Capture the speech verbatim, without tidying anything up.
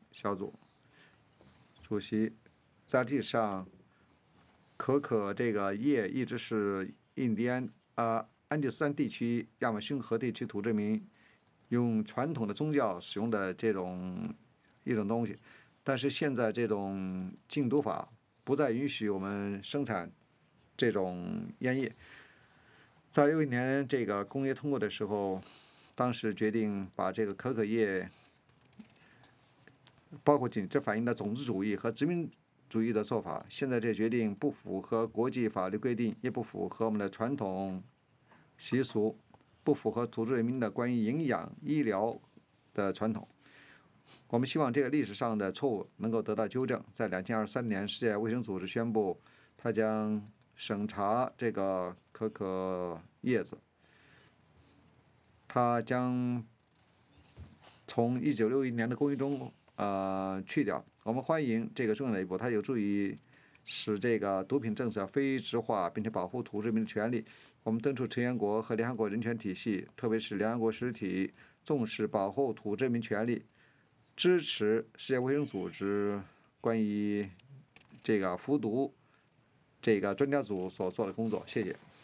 小组主席。在历史上，可可这个叶一直是印第安啊、安第斯山地区亚马逊河地区土著民用传统的宗教使用的这种一种东西。但是现在这种禁毒法不再允许我们生产这种烟叶。在有一年这个工业通过的时候，当时决定把这个可可叶，包括这反映了种族主义和殖民主义的做法。现在这决定不符合国际法律规定，也不符合我们的传统习俗，不符合土著人民的关于营养医疗的传统。我们希望这个历史上的错误能够得到纠正。在两千二十三年，世界卫生组织宣布，它将审查这个可可叶子，它将从一九六一年的工业中呃去掉。我们欢迎这个重要的一步，它有助于使这个毒品政策非质化，并且保护土著民的权利。我们敦促成员国和联合国人权体系，特别是联合国实体，重视保护土著民权利，支持世界卫生组织关于这个服毒这个专家组所做的工作。谢谢。